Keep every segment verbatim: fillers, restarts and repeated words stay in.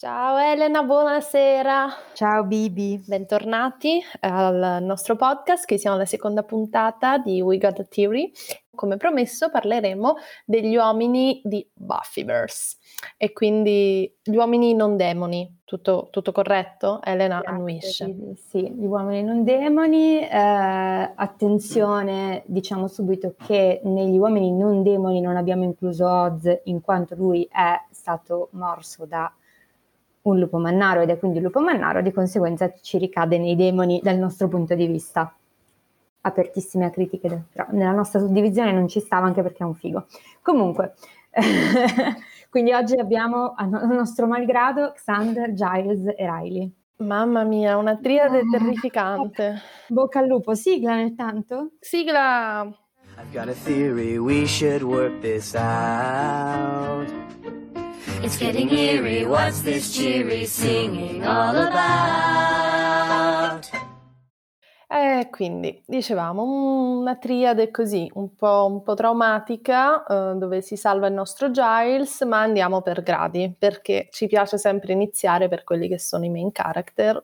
Ciao Elena, buonasera. Ciao Bibi. Bentornati al nostro podcast, che siamo alla seconda puntata di We Got a Theory. Come promesso parleremo degli uomini di Buffyverse e quindi gli uomini non demoni. Tutto, tutto corretto? Elena Grazie, annuisce. Bibi. Sì, gli uomini non demoni. Eh, attenzione, diciamo subito che negli uomini non demoni non abbiamo incluso Oz, in quanto lui è stato morso da un lupo mannaro ed è quindi un lupo mannaro, di conseguenza ci ricade nei demoni dal nostro punto di vista. Apertissime a critiche, però nella nostra suddivisione non ci stava, anche perché è un figo. Comunque, quindi oggi abbiamo a nostro malgrado Xander, Giles e Riley. Mamma mia, una triade terrificante. Bocca al lupo, sigla nel tanto? Sigla! I've got a theory, we should work this out. It's getting eerie, what's this cheery singing all about? E quindi, dicevamo, una triade così, un po', un po' traumatica, eh, dove si salva il nostro Giles, ma andiamo per gradi, perché ci piace sempre iniziare per quelli che sono i main character.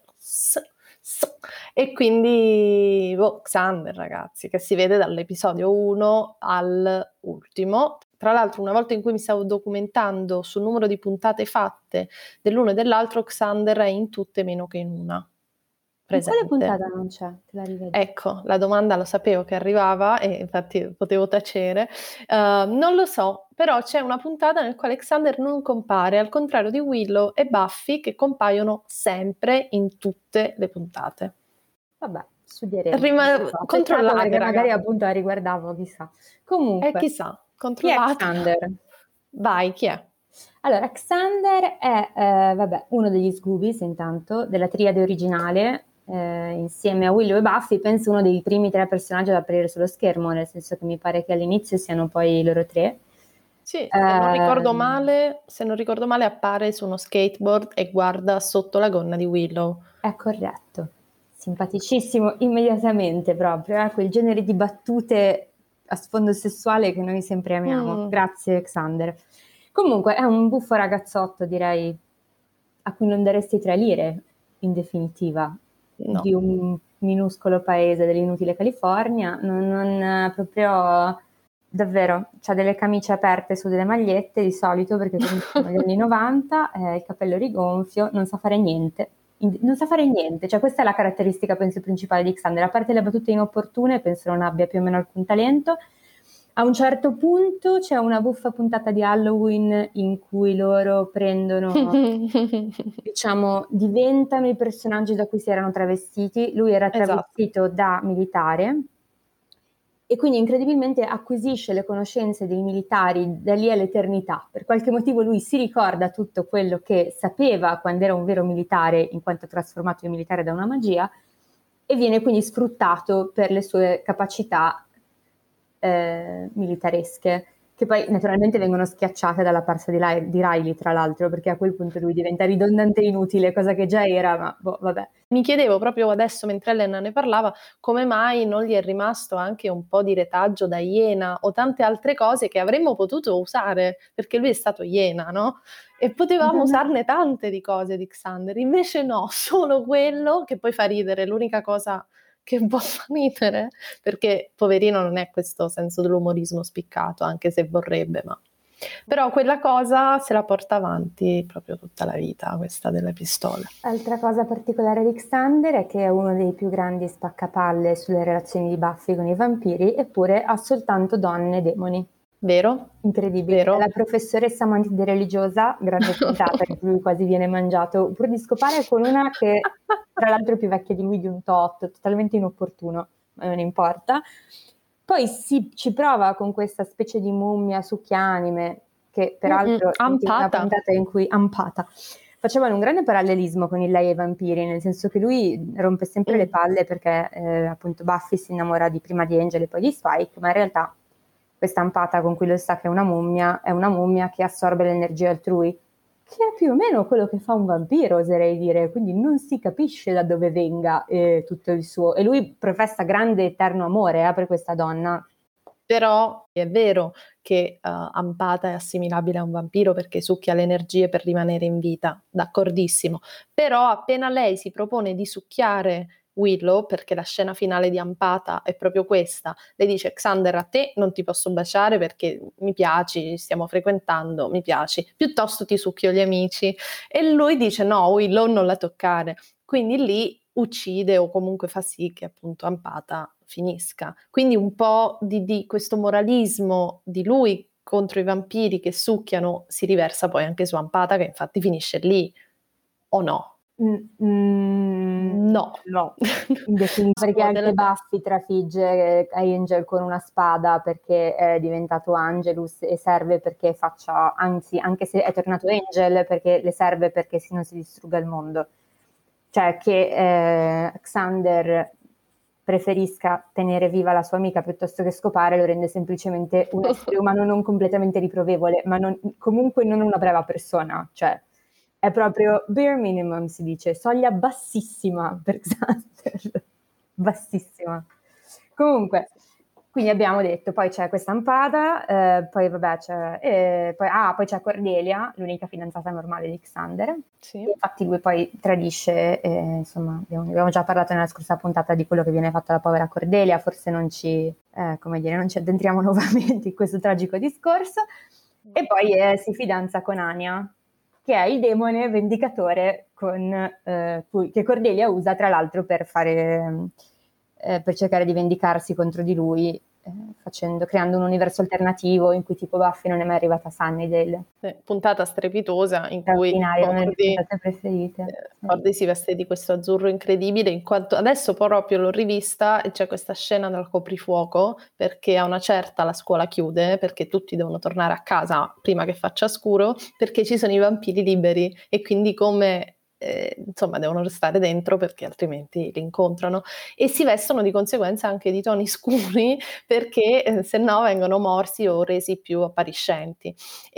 E quindi, boh, Xander, ragazzi, che si vede dall'episodio uno all'ultimo. Tra l'altro, una volta in cui mi stavo documentando sul numero di puntate fatte dell'uno e dell'altro, Xander è in tutte meno che in una. Presente. In quale puntata non c'è? Te la rivedi? Ecco, la domanda lo sapevo che arrivava e infatti potevo tacere. Uh, non lo so, però c'è una puntata nel quale Xander non compare, al contrario di Willow e Buffy, che compaiono sempre in tutte le puntate. Vabbè, studieremo. Rima- So, controllate, perché raga. magari appunto la riguardavo, chissà. Comunque, Eh, chissà, chi è controllate. Xander? Vai, chi è? Allora, Xander è eh, vabbè, uno degli Scoobies, intanto, della triade originale, eh, insieme a Willow e Buffy, penso uno dei primi tre personaggi ad apparire sullo schermo, nel senso che mi pare che all'inizio siano poi loro tre. Sì, se non ricordo Eh, male, se non ricordo male appare su uno skateboard e guarda sotto la gonna di Willow. È corretto, simpaticissimo immediatamente proprio, eh, quel genere di battute a sfondo sessuale che noi sempre amiamo. Mm. Grazie Xander. Comunque è un buffo ragazzotto, direi, a cui non daresti tre lire, in definitiva, No. di un minuscolo paese dell'inutile California. Non, non proprio, davvero, c'ha delle camicie aperte su delle magliette di solito, perché comunque sono gli anni novanta, eh, il capello rigonfio, non sa fare niente. In- non sa fare niente, cioè questa è la caratteristica, penso, principale di Xander. A parte le battute inopportune, penso non abbia più o meno alcun talento. A un certo punto c'è una buffa puntata di Halloween in cui loro prendono, diciamo, diventano i personaggi da cui si erano travestiti. Lui era travestito Esatto. da militare e quindi incredibilmente acquisisce le conoscenze dei militari da lì all'eternità. Per qualche motivo lui si ricorda tutto quello che sapeva quando era un vero militare, in quanto trasformato in militare da una magia, e viene quindi sfruttato per le sue capacità eh, militaresche, che poi naturalmente vengono schiacciate dalla parte di, Riley, di Riley, tra l'altro, perché a quel punto lui diventa ridondante e inutile, cosa che già era, ma boh, vabbè. Mi chiedevo proprio adesso, mentre Elena ne parlava, come mai non gli è rimasto anche un po' di retaggio da Iena o tante altre cose che avremmo potuto usare, perché lui è stato Iena, no? E potevamo usarne tante di cose di Xander, invece no, solo quello che poi fa ridere, l'unica cosa che un po' fa ridere, perché poverino non è questo senso dell'umorismo spiccato, anche se vorrebbe, ma... Però quella cosa se la porta avanti proprio tutta la vita, questa delle pistole. Altra cosa particolare di Xander è che è uno dei più grandi spaccapalle sulle relazioni di Buffy con i vampiri, eppure ha soltanto donne e demoni. Vero? Incredibile. Vero? È la professoressa amante religiosa, grande puntata in cui lui quasi viene mangiato, pur di scopare con una che tra l'altro è più vecchia di lui di un tot, totalmente inopportuno, ma non importa. Poi si, ci prova con questa specie di mummia succhianime, che peraltro Mm-mm, senti, una ampata. puntata in cui ampata. Facevano un grande parallelismo con il lei e i vampiri, nel senso che lui rompe sempre Mm. le palle perché eh, appunto Buffy si innamora di prima di Angel e poi di Spike, ma in realtà questa ampata con cui lo sa che è una mummia, è una mummia che assorbe l'energia altrui, che è più o meno quello che fa un vampiro, oserei dire, quindi non si capisce da dove venga eh, tutto il suo, e lui professa grande eterno amore eh, per questa donna, Però è vero che uh, Ampata è assimilabile a un vampiro perché succhia le energie per rimanere in vita, d'accordissimo. Però appena lei si propone di succhiare Willow, perché la scena finale di Ampata è proprio questa, lei dice: Xander, a te non ti posso baciare perché mi piaci, stiamo frequentando, mi piaci, piuttosto ti succhio gli amici. E lui dice: no, Willow, non la toccare. Quindi lì uccide o comunque fa sì che appunto Ampata finisca. Quindi un po' di, di questo moralismo di lui contro i vampiri che succhiano si riversa poi anche su Ampata, che infatti finisce lì, o no? Mm, no. No, in definitiva, perché anche Buffy trafigge Angel con una spada perché è diventato Angelus e serve perché faccia, anzi, anche se è tornato Angel, perché le serve perché non si distrugga il mondo. Cioè che eh, Xander preferisca tenere viva la sua amica piuttosto che scopare lo rende semplicemente un essere umano non completamente riprovevole, ma non, comunque non una brava persona, cioè è proprio bare minimum, si dice, soglia bassissima per Xander, bassissima. Comunque, quindi abbiamo detto, poi c'è questa Ampata, eh, poi vabbè c'è, eh, poi, ah, poi c'è Cordelia, l'unica fidanzata normale di Xander. Sì. Infatti lui poi tradisce, eh, insomma, abbiamo, abbiamo già parlato nella scorsa puntata di quello che viene fatto alla povera Cordelia, forse non ci, eh, come dire, non ci addentriamo nuovamente in questo tragico discorso. E poi eh, si fidanza con Anya, che è il demone vendicatore con, eh, cui, che Cordelia usa tra l'altro per fare... Eh, per cercare di vendicarsi contro di lui, eh, facendo, creando un universo alternativo in cui tipo Buffy non è mai arrivata a Sunnydale. Sì, puntata strepitosa in cui Straordinaria, una delle Cordy, puntate preferite. eh, Cordy si veste di questo azzurro incredibile, in quanto adesso proprio l'ho rivista e c'è questa scena del coprifuoco perché a una certa la scuola chiude perché tutti devono tornare a casa prima che faccia scuro perché ci sono i vampiri liberi e quindi come Eh, insomma devono restare dentro perché altrimenti li incontrano e si vestono di conseguenza anche di toni scuri perché eh, se no vengono morsi o resi più appariscenti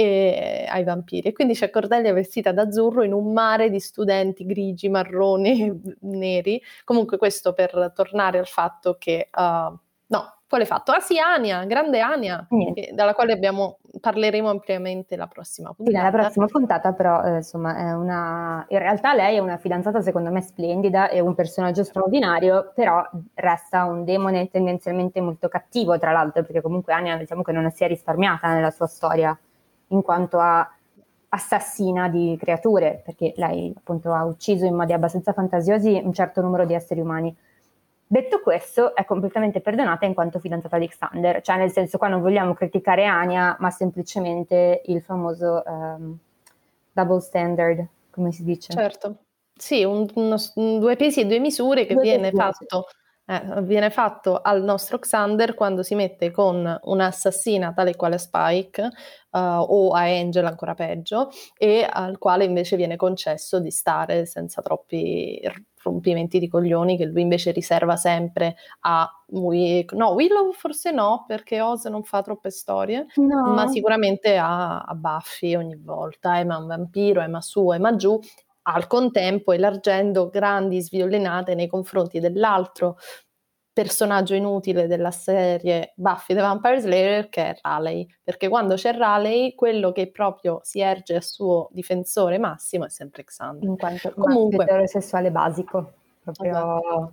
eh, ai vampiri e quindi c'è Cordelia vestita d'azzurro in un mare di studenti grigi, marroni, neri. Comunque questo per tornare al fatto che uh, no, quale fatto? Ah sì, Anya, grande Anya, che, dalla quale abbiamo, parleremo ampiamente la prossima puntata. Sì, nella prossima puntata però, eh, insomma, è una... in realtà lei è una fidanzata secondo me splendida, è un personaggio straordinario, però resta un demone tendenzialmente molto cattivo, tra l'altro, perché comunque Anya diciamo che non si è risparmiata nella sua storia, in quanto a assassina di creature, perché lei appunto ha ucciso in modi abbastanza fantasiosi un certo numero di esseri umani. Detto questo, è completamente perdonata in quanto fidanzata di Xander, cioè nel senso qua non vogliamo criticare Anya, ma semplicemente il famoso um, double standard, come si dice? Certo, sì, un, uno, un due pesi e due misure che due viene pesi, fatto, eh, viene fatto al nostro Xander quando si mette con un'assassina tale quale Spike uh, o a Angel ancora peggio e al quale invece viene concesso di stare senza troppi rompimenti di coglioni che lui invece riserva sempre a Willow, no, Willow forse no perché Oz non fa troppe storie, no. ma sicuramente a, a Buffy ogni volta, Emma un vampiro, Emma su, Emma giù, al contempo elargendo grandi sviolinate nei confronti dell'altro personaggio inutile della serie Buffy the Vampire Slayer che è Raleigh, perché quando c'è Raleigh quello che proprio si erge a suo difensore massimo è sempre Xander. In quanto comunque eterosessuale basico, proprio... Esatto.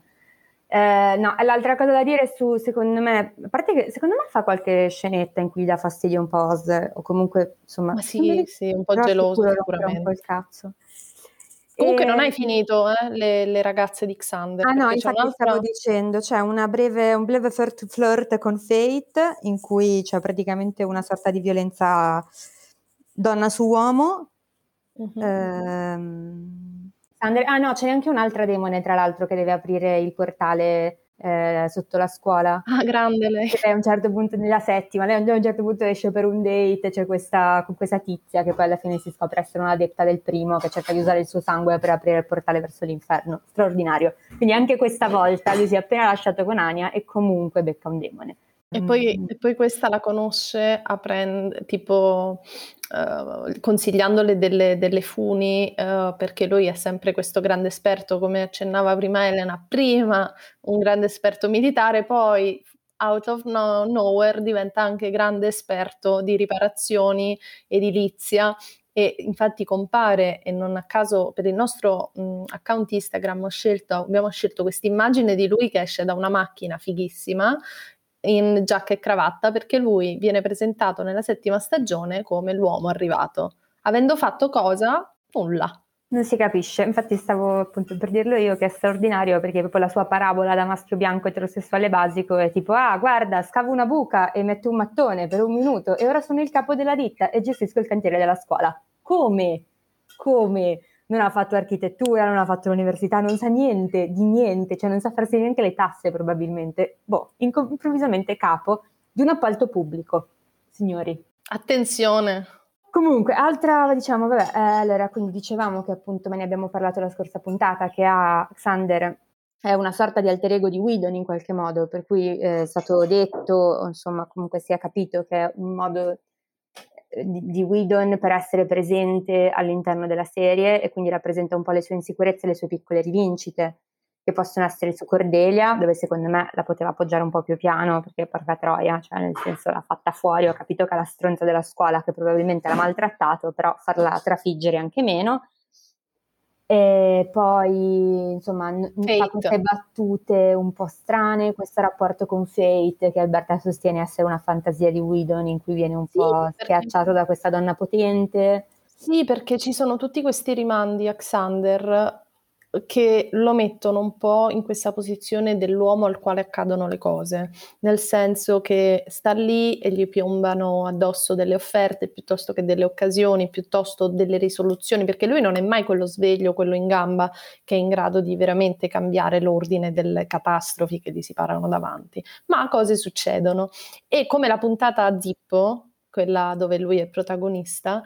Eh, no, l'altra cosa da dire su, secondo me, a parte che secondo me fa qualche scenetta in cui dà fastidio un po' Oz, o comunque, insomma, ma sì, sì, un po' geloso sicuramente. Un po' il cazzo. Comunque e... non hai finito eh, le, le ragazze di Xander. Ah no, c'è infatti un'altra... stavo dicendo, c'è una breve, un breve flirt, flirt con Fate, in cui c'è praticamente una sorta di violenza donna su uomo. Mm-hmm. Ehm, ah no, c'è anche un'altra demone, tra l'altro, che deve aprire il portale eh, sotto la scuola. Ah, grande lei. Che lei a un certo punto, nella settima, lei a un certo punto esce per un date, c'è questa, con questa tizia che poi alla fine si scopre essere un'adepta del primo, che cerca di usare il suo sangue per aprire il portale verso l'inferno. Straordinario. Quindi anche questa volta lui si è appena lasciato con Anya e comunque becca un demone. E poi, e poi questa la conosce aprendo, tipo uh, consigliandole delle, delle funi uh, perché lui è sempre questo grande esperto, come accennava prima Elena, prima un grande esperto militare, poi out of no- nowhere diventa anche grande esperto di riparazioni, edilizia, e infatti compare, e non a caso per il nostro mh, account Instagram ho scelto, abbiamo scelto questa immagine di lui che esce da una macchina fighissima in giacca e cravatta, perché lui viene presentato nella settima stagione come l'uomo arrivato, avendo fatto cosa? Nulla. Non si capisce, infatti stavo appunto per dirlo io che è straordinario, perché proprio la sua parabola da maschio bianco eterosessuale basico è tipo: ah, guarda, scavo una buca e metto un mattone per un minuto e ora sono il capo della ditta e gestisco il cantiere della scuola. Come? Come? Non ha fatto architettura, non ha fatto l'università, non sa niente di niente, cioè non sa farsi neanche le tasse probabilmente. Boh, inco- improvvisamente capo di un appalto pubblico, signori. Attenzione. Comunque, altra, diciamo, vabbè, eh, allora, quindi dicevamo che appunto, me ne abbiamo parlato la scorsa puntata, che a Xander è una sorta di alter ego di Whedon in qualche modo, per cui eh, è stato detto, insomma, comunque si è capito che è un modo eh, di, di Whedon per essere presente all'interno della serie e quindi rappresenta un po' le sue insicurezze e le sue piccole rivincite, che possono essere su Cordelia, dove secondo me la poteva appoggiare un po' più piano, perché porca troia, cioè nel senso l'ha fatta fuori, ho capito che è la stronza della scuola che probabilmente l'ha maltrattato, però farla trafiggere anche meno. E poi insomma n- fa Fate. queste battute un po' strane, questo rapporto con Fate che Alberta sostiene essere una fantasia di Whedon in cui viene un Sì, po' perché schiacciato da questa donna potente. Sì, perché ci sono tutti questi rimandi a Xander che lo mettono un po' in questa posizione dell'uomo al quale accadono le cose, nel senso che sta lì e gli piombano addosso delle offerte piuttosto che delle occasioni, piuttosto delle risoluzioni, perché lui non è mai quello sveglio, quello in gamba che è in grado di veramente cambiare l'ordine delle catastrofi che gli si parano davanti, ma cose succedono. E come la puntata a Zippo, quella dove lui è protagonista,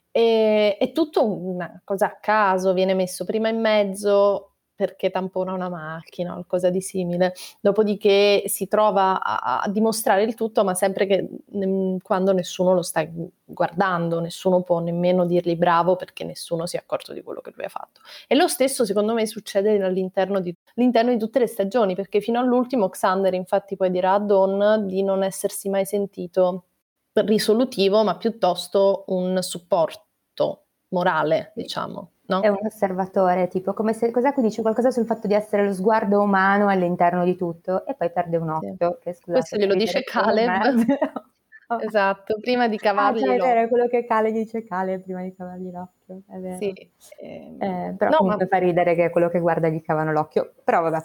e, è tutto una cosa a caso, viene messo prima in mezzo perché tampona una macchina o qualcosa di simile, dopodiché si trova a, a dimostrare il tutto, ma sempre che mh, quando nessuno lo sta guardando, nessuno può nemmeno dirgli bravo perché nessuno si è accorto di quello che lui ha fatto. E lo stesso secondo me succede all'interno di, all'interno di tutte le stagioni, perché fino all'ultimo Xander infatti poi dirà a Dawn di non essersi mai sentito risolutivo, ma piuttosto un supporto morale, diciamo, no? È un osservatore, tipo, come se, cos'è che dice qualcosa sul fatto di essere lo sguardo umano all'interno di tutto, e poi perde un Sì. occhio, che Questo scusate, fa glielo ridere dice come Caleb. me. Esatto, prima di Ah, cavargli cioè è vero, è l'occhio. quello che Cale dice Cale prima di cavargli l'occhio, è Sì, vero. ehm, Eh, però no, ma comunque fa ridere che è quello che guarda gli cavano l'occhio, però vabbè.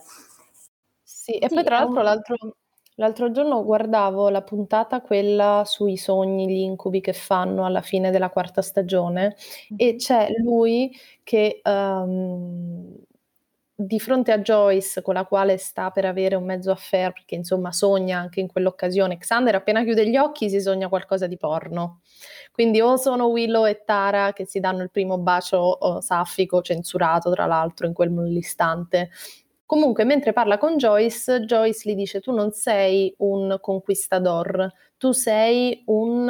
sì, e poi Sì, tra è l'altro un... l'altro, l'altro giorno guardavo la puntata quella sui sogni, gli incubi che fanno alla fine della quarta stagione e c'è lui che ehm, di fronte a Joyce con la quale sta per avere un mezzo affair, perché insomma sogna anche in quell'occasione, Xander appena chiude gli occhi si sogna qualcosa di porno. Quindi o sono Willow e Tara che si danno il primo bacio oh, saffico, censurato tra l'altro in quell'istante. Comunque, mentre parla con Joyce, Joyce gli dice: tu non sei un conquistador, tu sei un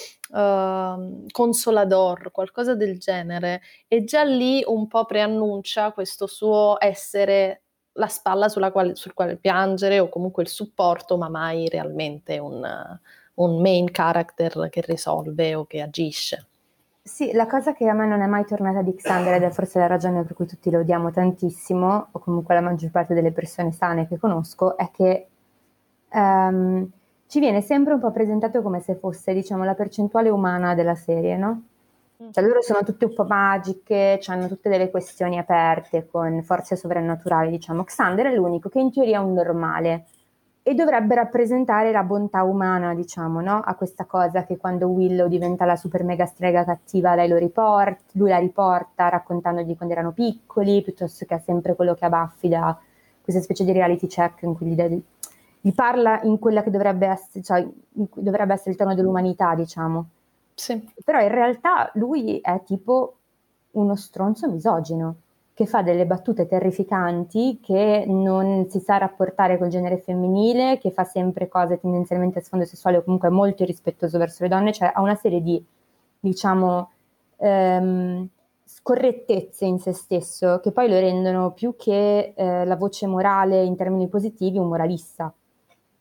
uh, consolador, qualcosa del genere. E già lì un po' preannuncia questo suo essere la spalla sulla quale, sul quale piangere o comunque il supporto, ma mai realmente un, un main character che risolve o che agisce. Sì, la cosa che a me non è mai tornata di Xander, ed è forse la ragione per cui tutti lo odiamo tantissimo, o comunque la maggior parte delle persone sane che conosco, è che ehm, ci viene sempre un po' presentato come se fosse, diciamo, la percentuale umana della serie, no? Cioè loro sono tutte un po' magiche, hanno tutte delle questioni aperte con forze sovrannaturali, diciamo. Xander è l'unico che in teoria è un normale e dovrebbe rappresentare la bontà umana, diciamo, no? A questa cosa che quando Willow diventa la super mega strega cattiva, lei lo riporta, lui la riporta raccontandogli quando erano piccoli, piuttosto che ha sempre quello che ha Buffy da questa specie di reality check in cui gli, dà- gli parla in quella che dovrebbe essere, cioè, in cui dovrebbe essere il tono dell'umanità, diciamo. Sì. Però in realtà lui è tipo uno stronzo misogino che fa delle battute terrificanti, che non si sa rapportare col genere femminile, che fa sempre cose tendenzialmente a sfondo sessuale o comunque molto irrispettoso verso le donne, cioè ha una serie di, diciamo, ehm, scorrettezze in se stesso che poi lo rendono più che eh, la voce morale in termini positivi un moralista.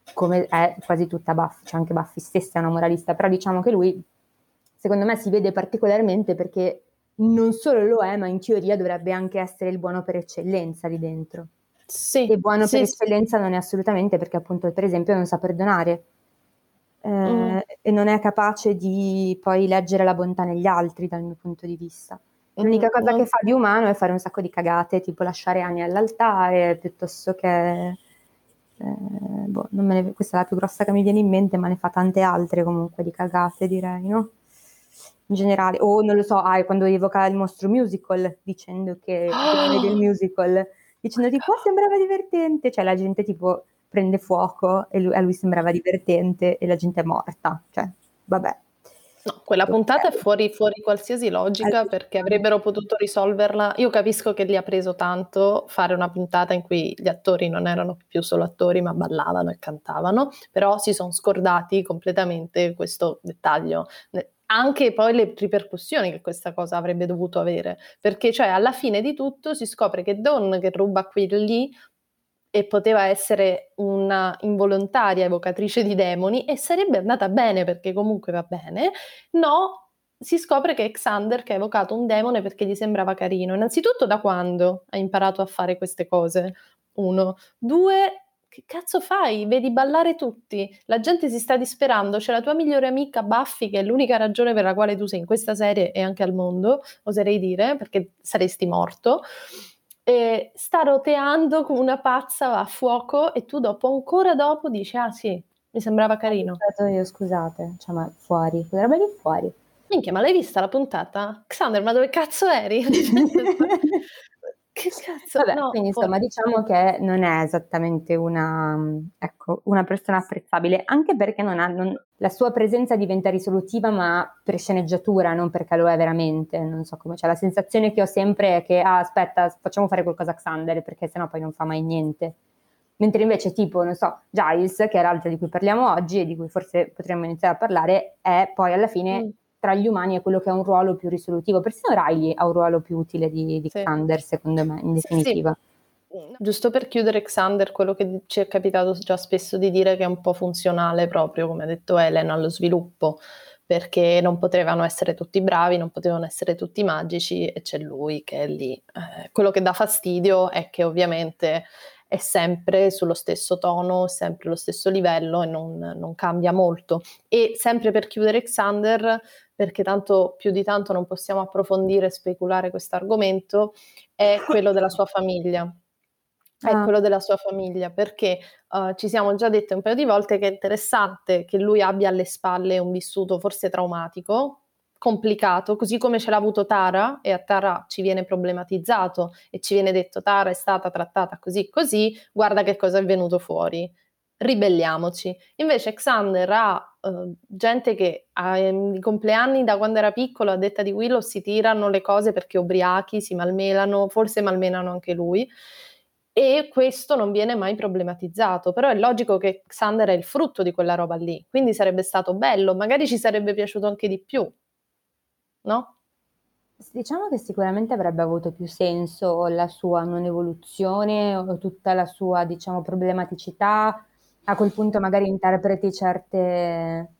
come è quasi tutta Buffy, cioè anche Buffy stessa è una moralista, però diciamo che lui, secondo me, si vede particolarmente perché non solo lo è, ma in teoria dovrebbe anche essere il buono per eccellenza lì dentro. Sì, E buono sì, per sì. eccellenza non è assolutamente, perché appunto per esempio non sa perdonare, eh, Mm. e non è capace di poi leggere la bontà negli altri dal mio punto di vista. L'unica Mm, cosa non- che fa di umano è fare un sacco di cagate, tipo lasciare Annie all'altare, piuttosto che... eh, boh, non me ne- questa è la più grossa che mi viene in mente, ma ne fa tante altre comunque di cagate, direi, no? In generale, o non lo so, ah, quando evoca il mostro musical, dicendo che vede il musical, dicendo tipo, oh, sembrava divertente, cioè la gente tipo prende fuoco e lui- a lui sembrava divertente e la gente è morta, cioè, vabbè. No, quella puntata è Ok. fuori, fuori qualsiasi logica perché avrebbero potuto risolverla. Io capisco che gli ha preso tanto fare una puntata in cui gli attori non erano più solo attori ma ballavano e cantavano, però si sono scordati completamente questo dettaglio. Anche poi le ripercussioni che questa cosa avrebbe dovuto avere, perché cioè alla fine di tutto si scopre che Dawn, che ruba quelli e poteva essere una involontaria evocatrice di demoni e sarebbe andata bene perché comunque va bene, no, si scopre che è Xander che ha evocato un demone perché gli sembrava carino. Innanzitutto da quando ha imparato a fare queste cose? Uno. Due, che cazzo fai? Vedi ballare tutti, la gente si sta disperando, c'è la tua migliore amica Buffy che è l'unica ragione per la quale tu sei in questa serie e anche al mondo, oserei dire, perché saresti morto. E sta roteando come una pazza a fuoco e tu dopo, ancora dopo, dici ah sì, mi sembrava carino. Ho io, scusate, cioè, ma fuori, potrebbe lì fuori. Minchia, ma l'hai vista la puntata? Xander, ma dove cazzo eri? Che cazzo? Vabbè, No, quindi fuori. insomma diciamo che non è esattamente una, ecco, una persona apprezzabile, anche perché non ha, non- la sua presenza diventa risolutiva, ma per sceneggiatura, non perché lo è veramente. Non so come, cioè la sensazione che ho sempre è che, ah, aspetta, facciamo fare qualcosa a Xander, perché sennò poi non fa mai niente. Mentre invece tipo, non so, Giles, che è l'altro di cui parliamo oggi e di cui forse potremmo iniziare a parlare, è poi alla fine Mm, tra gli umani è quello che ha un ruolo più risolutivo. Persino Riley ha un ruolo più utile di, di sì. Xander, secondo me, in Sì, sì. definitiva. Giusto per chiudere Xander, quello che ci è capitato già spesso di dire che è un po' funzionale proprio, come ha detto Elena, allo sviluppo, perché non potevano essere tutti bravi, non potevano essere tutti magici e c'è lui che è lì. Eh, quello che dà fastidio è che ovviamente è sempre sullo stesso tono, sempre lo stesso livello e non, non cambia molto. E sempre per chiudere Xander, perché tanto più di tanto non possiamo approfondire e speculare questo argomento, è quello della sua famiglia. È Ah, quello della sua famiglia, perché uh, ci siamo già dette un paio di volte che è interessante che lui abbia alle spalle un vissuto forse traumatico, complicato, così come ce l'ha avuto Tara, e a Tara ci viene problematizzato e ci viene detto Tara è stata trattata così così, guarda che cosa è venuto fuori. Ribelliamoci. Invece Xander ha uh, gente che ai compleanni da quando era piccolo, a detta di Willow, si tirano le cose perché ubriachi, si malmenano, forse malmenano anche lui. E questo non viene mai problematizzato, però è logico che Xander è il frutto di quella roba lì, quindi sarebbe stato bello, magari ci sarebbe piaciuto anche di più, no? diciamo che sicuramente avrebbe avuto più senso la sua non evoluzione o tutta la sua, diciamo, problematicità. A quel punto magari interpreti certe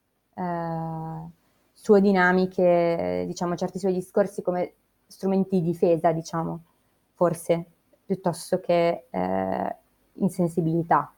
eh, sue dinamiche, diciamo, certi suoi discorsi come strumenti di difesa, diciamo, forse, piuttosto che eh, insensibilità.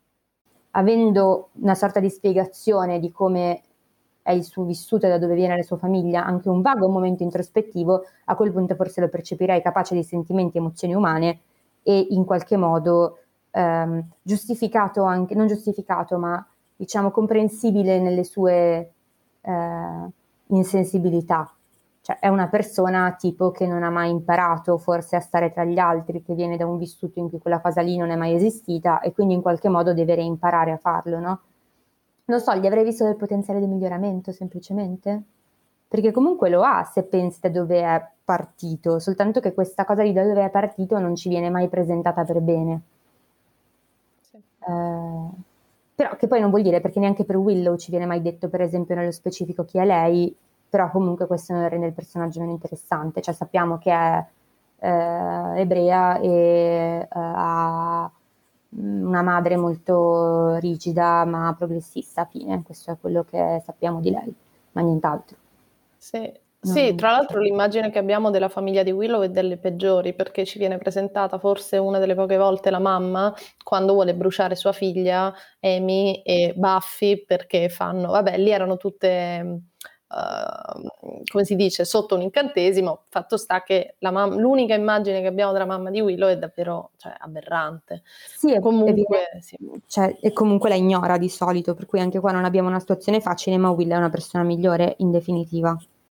Avendo una sorta di spiegazione di come è il suo vissuto e da dove viene la sua famiglia, anche un vago momento introspettivo, a quel punto forse lo percepirei capace di sentimenti e emozioni umane e in qualche modo ehm, giustificato anche, non giustificato, ma diciamo comprensibile nelle sue eh, insensibilità. Cioè è una persona tipo che non ha mai imparato forse a stare tra gli altri, che viene da un vissuto in cui quella cosa lì non è mai esistita e quindi in qualche modo deve reimparare a farlo, no? Non so, gli avrei visto del potenziale di miglioramento semplicemente? Perché comunque lo ha se pensi da dove è partito, soltanto che questa cosa di da dove è partito non ci viene mai presentata per bene. Sì. Eh, però che poi non vuol dire, perché neanche per Willow ci viene mai detto per esempio nello specifico chi è lei, però comunque questo non rende il personaggio meno interessante, cioè sappiamo che è eh, ebrea e eh, ha una madre molto rigida ma progressista, fine, questo è quello che sappiamo di lei, ma nient'altro. Sì. No. Sì, tra l'altro l'immagine che abbiamo della famiglia di Willow è delle peggiori, perché ci viene presentata forse una delle poche volte la mamma quando vuole bruciare sua figlia Amy e Buffy, perché fanno, vabbè, lì erano tutte, uh, come si dice, sotto un incantesimo. Fatto sta che la mam- l'unica immagine che abbiamo della mamma di Willow è davvero, cioè, aberrante. Sì, e, Comunque, e, viene, sì. cioè, e comunque la ignora di solito, per cui anche qua non abbiamo una situazione facile, ma Will è una persona migliore in definitiva.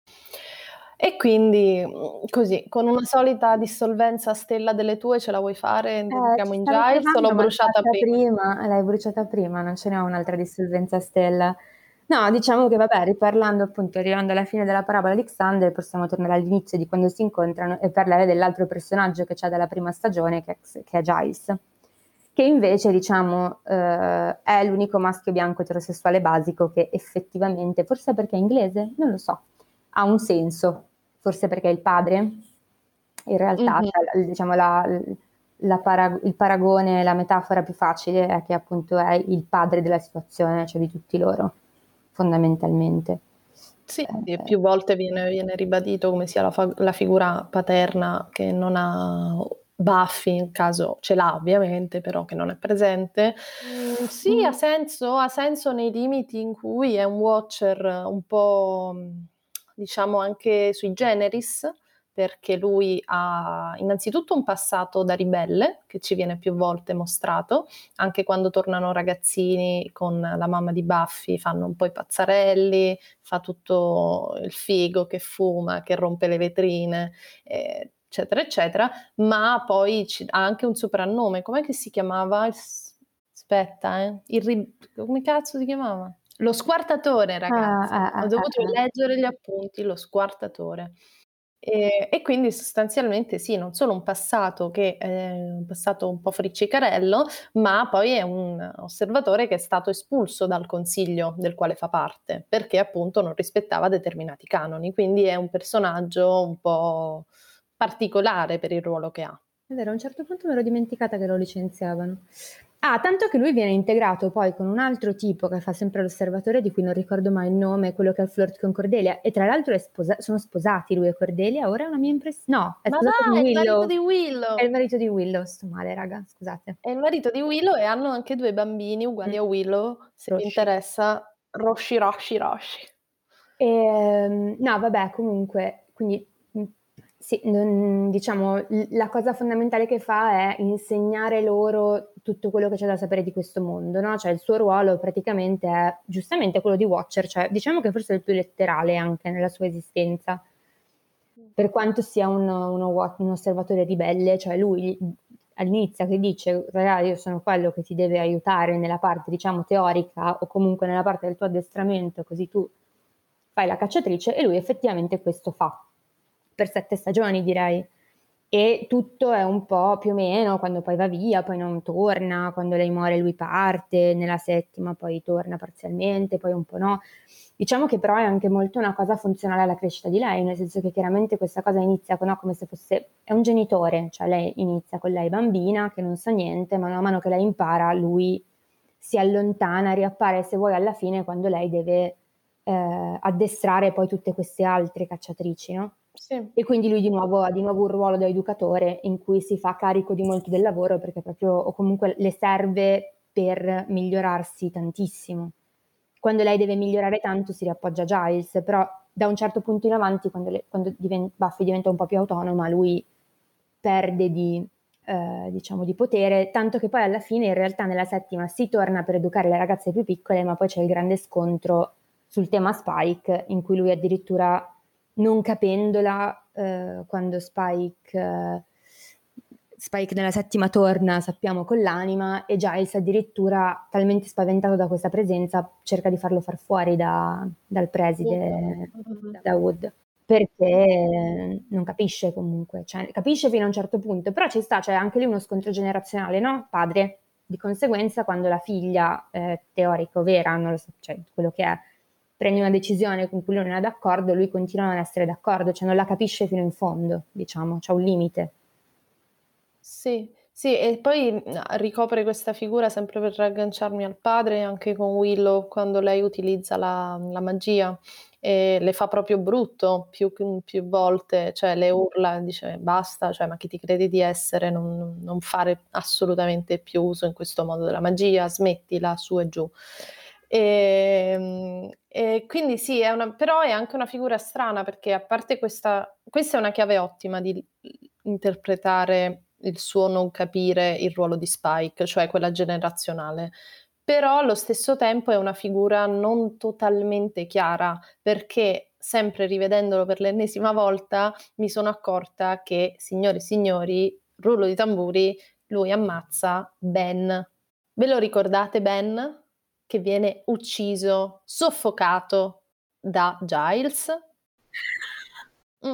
E quindi così, con una solita dissolvenza Stella delle tue, ce la vuoi fare? Entriamo Eh, in ci stavo Giles o l'ho provando, ma l'hai bruciata fatta prima? prima, l'hai bruciata prima, non ce n'è un'altra dissolvenza Stella. No, diciamo che vabbè, riparlando appunto, arrivando alla fine della parabola di Xander, possiamo tornare all'inizio di quando si incontrano e parlare dell'altro personaggio che c'è dalla prima stagione, che è, che è Giles, che invece, diciamo, eh, è l'unico maschio bianco eterosessuale basico che effettivamente, forse perché è inglese, non lo so, ha un senso, forse perché è il padre. In realtà, Mhm. cioè, diciamo, la, la para- il paragone, la metafora più facile è che appunto è il padre della situazione, cioè di tutti loro, fondamentalmente. Sì, sì, Eh, più volte viene, viene ribadito come sia la, fa- la figura paterna che non ha Buffy, in caso ce l'ha ovviamente, però che non è presente. Mm, sì, ha senso, ha senso nei limiti in cui è un watcher un po', diciamo, anche sui generis, perché lui ha innanzitutto un passato da ribelle, che ci viene più volte mostrato, anche quando tornano ragazzini con la mamma di Buffy, fanno un po' i pazzarelli, fa tutto il figo che fuma, che rompe le vetrine, eh, eccetera, eccetera, ma poi ci, ha anche un soprannome, com'è che si chiamava? Il, aspetta, eh? Il, ri- come cazzo si chiamava? Lo squartatore, ragazzi. ah, ah, Ho ah, dovuto ah. leggere gli appunti, lo squartatore. E, e quindi sostanzialmente sì, non solo un passato che è un passato un po' friccicarello, ma poi è un osservatore che è stato espulso dal consiglio del quale fa parte, perché appunto non rispettava determinati canoni, quindi è un personaggio un po' particolare per il ruolo che ha. È vero, a un certo punto mi ero dimenticata che lo licenziavano. Ah, tanto che lui viene integrato poi con un altro tipo che fa sempre l'osservatore, di cui non ricordo mai il nome, quello che ha il flirt con Cordelia, e tra l'altro è sposa- sono sposati lui e Cordelia, ora è una mia impressione. No, è Ma sposato con va, è il marito Willow. di Willow! È il marito di Willow, sto male, raga, scusate. È il marito di Willow e hanno anche due bambini uguali Mm. a Willow, se vi Roshi. interessa, Roshi, Roshi, Roshi. E, no, vabbè, comunque, quindi mh, sì, non- diciamo, l- la cosa fondamentale che fa è insegnare loro tutto quello che c'è da sapere di questo mondo, no? Cioè il suo ruolo praticamente è giustamente quello di Watcher, cioè diciamo che forse è il più letterale anche nella sua esistenza, per quanto sia un, uno, wa- un osservatore ribelle, cioè lui all'inizio che dice, ragazzi, io sono quello che ti deve aiutare nella parte, diciamo, teorica o comunque nella parte del tuo addestramento, così tu fai la cacciatrice, e lui effettivamente questo fa per sette stagioni, direi. E tutto è un po' più o meno, quando poi va via, poi non torna, quando lei muore lui parte, nella settima poi torna parzialmente, poi un po' no. Diciamo che però è anche molto una cosa funzionale alla crescita di lei, nel senso che chiaramente questa cosa inizia con, no, come se fosse, è un genitore, cioè lei inizia con lei bambina che non sa niente, ma man mano che lei impara lui si allontana, riappare se vuoi alla fine quando lei deve eh, addestrare poi tutte queste altre cacciatrici, no? Sì. E quindi lui di nuovo ha di nuovo un ruolo da educatore in cui si fa carico di molto del lavoro perché proprio, o comunque le serve per migliorarsi tantissimo. Quando lei deve migliorare tanto si riappoggia a Giles, però da un certo punto in avanti, quando, le, quando diventa, Buffy diventa un po' più autonoma, lui perde di, eh, diciamo, di potere, tanto che poi alla fine in realtà nella settima si torna per educare le ragazze più piccole, ma poi c'è il grande scontro sul tema Spike, in cui lui addirittura non capendola, eh, quando Spike, eh, Spike nella settima torna, sappiamo, con l'anima, e Giles addirittura, talmente spaventato da questa presenza, cerca di farlo far fuori da, dal preside, Mm-hmm. da Wood, perché non capisce comunque, cioè, capisce fino a un certo punto, però ci sta, c'è anche lì uno scontro generazionale, no? Padre. Di conseguenza, quando la figlia, eh, teorica o vera, non lo so, cioè quello che è, prende una decisione con cui lui non è d'accordo, lui continua a non essere d'accordo, cioè non la capisce fino in fondo, diciamo, c'è un limite. Sì, Sì, e poi mh, ricopre questa figura sempre per ragganciarmi al padre, anche con Willow, quando lei utilizza la, la magia e le fa proprio brutto più, più volte, cioè le urla, dice basta, cioè ma chi ti credi di essere, non, non fare assolutamente più uso in questo modo della magia, smettila, su e giù. E, e quindi sì, è una, però è anche una figura strana perché a parte questa, questa è una chiave ottima di interpretare il suo non capire il ruolo di Spike, cioè quella generazionale. Però allo stesso tempo è una figura non totalmente chiara, perché sempre rivedendolo per l'ennesima volta mi sono accorta che, signori e signori, rullo di tamburi, lui ammazza Ben. Ve lo ricordate Ben? Che viene ucciso, soffocato da Giles? Mm.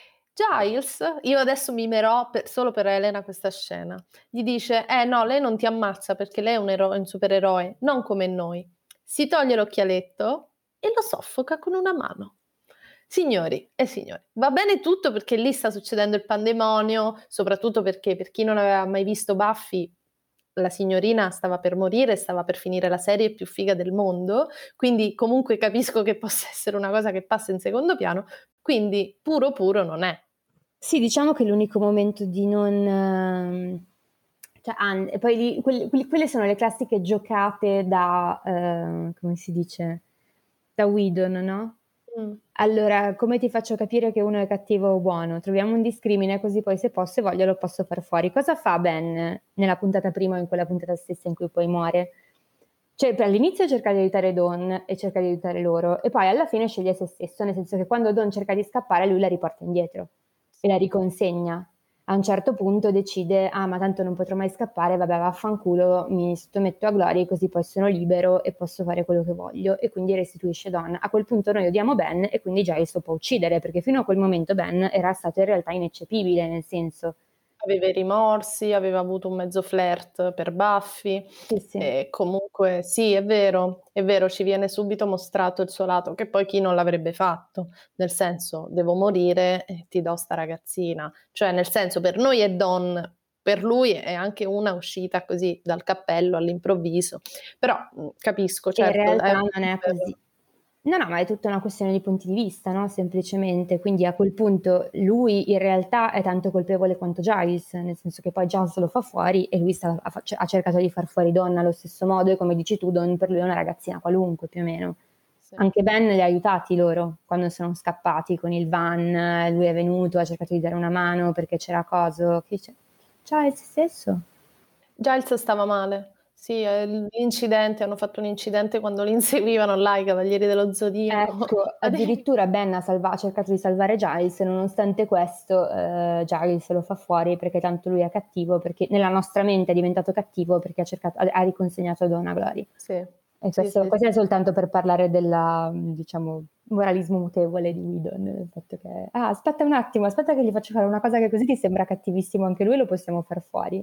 Giles, io adesso mimerò per- solo per Elena questa scena. Gli dice: Eh no, lei non ti ammazza perché lei è un, ero- un supereroe, non come noi. Si toglie l'occhialetto e lo soffoca con una mano. Signori e signori, va bene tutto perché lì sta succedendo il pandemonio, soprattutto perché per chi non aveva mai visto Buffy, la signorina stava per morire, stava per finire la serie più figa del mondo, quindi comunque capisco che possa essere una cosa che passa in secondo piano, quindi puro puro non è. Sì, diciamo che l'unico momento di non... ehm, cioè, an- e poi lì, quelli- quelli- quelle sono le classiche giocate da, eh, come si dice, da Whedon, no? Mm. Allora, come ti faccio capire che uno è cattivo o buono? Troviamo un discrimine così poi se posso e voglio lo posso far fuori. Cosa fa Ben nella puntata prima o in quella puntata stessa in cui poi muore? Cioè, per all'inizio cerca di aiutare Dawn e cerca di aiutare loro e poi alla fine sceglie se stesso, nel senso che quando Dawn cerca di scappare lui la riporta indietro e la riconsegna. A un certo punto decide, ah ma tanto non potrò mai scappare, vabbè vaffanculo, mi sottometto a Glory così poi sono libero e posso fare quello che voglio e quindi restituisce Dawn. A quel punto noi odiamo Ben e quindi Giles lo può uccidere perché fino a quel momento Ben era stato in realtà ineccepibile, nel senso... Aveva i rimorsi, aveva avuto un mezzo flirt per Buffy, Sì, sì. e comunque sì, è vero, è vero, ci viene subito mostrato il suo lato, che poi chi non l'avrebbe fatto, nel senso, devo morire e ti do sta ragazzina, cioè nel senso, per noi è Dawn, per lui è anche una uscita così dal cappello all'improvviso, però mh, capisco, In certo, è realtà un... non è così. No, no, ma è tutta una questione di punti di vista, no? Semplicemente. Quindi a quel punto lui in realtà è tanto colpevole quanto Giles, nel senso che poi Giles lo fa fuori e lui sta- ha, fa- ha cercato di far fuori Donna allo stesso modo e come dici tu, Dawn per lui è una ragazzina qualunque più o meno. Sì. Anche Ben li ha aiutati loro quando sono scappati con il van, lui è venuto, ha cercato di dare una mano perché c'era coso. Che dice, Giles stesso. Giles stava male. Sì, eh, l'incidente, hanno fatto un incidente quando li inseguivano là i Cavalieri dello Zodiaco. Ecco, addirittura Ben ha, salva- ha cercato di salvare Giles e nonostante questo eh, Giles lo fa fuori perché tanto lui è cattivo, perché nella nostra mente è diventato cattivo perché ha, cercato, ha, ha riconsegnato Donna Glory. Sì, E sì, questo, sì, questo sì. è soltanto per parlare del, diciamo, moralismo mutevole di Whedon, il fatto che, ah, aspetta un attimo, aspetta che gli faccio fare una cosa che così ti sembra cattivissimo anche lui, lo possiamo far fuori.